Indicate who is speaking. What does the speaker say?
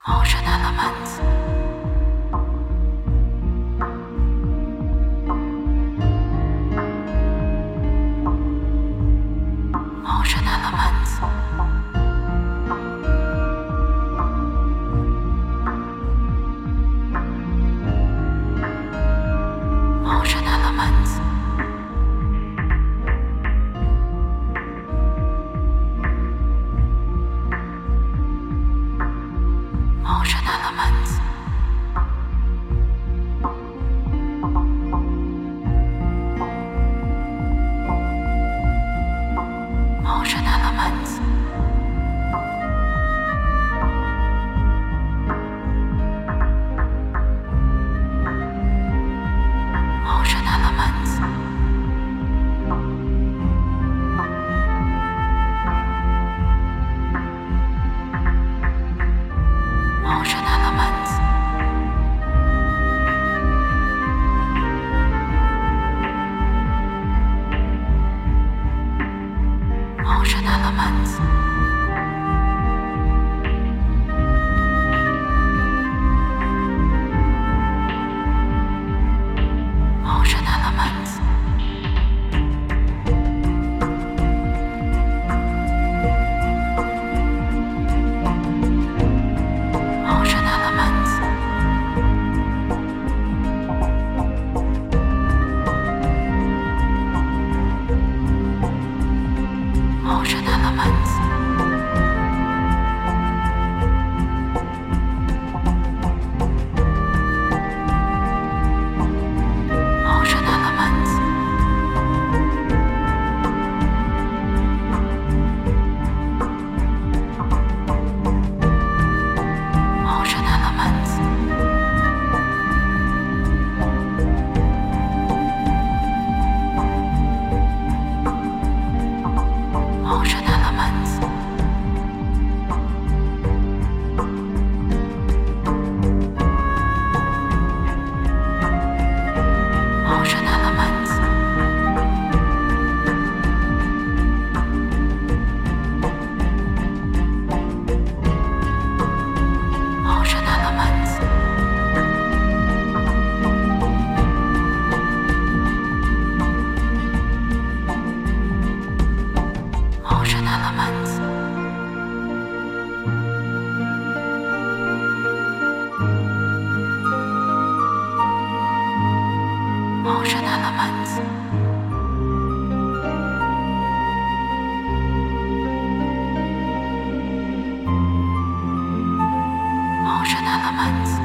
Speaker 1: Ocean elements. Ocean elements. Ocean elements. Ocean elements. Ocean elements. Ocean elements. Ocean elements. Ocean elements. Ocean elements. Ocean elements. Ocean elements. Ocean elements. Ocean elements. Ocean elements. Ocean elements. Ocean elements. Ocean elements. Ocean elements. Ocean elements.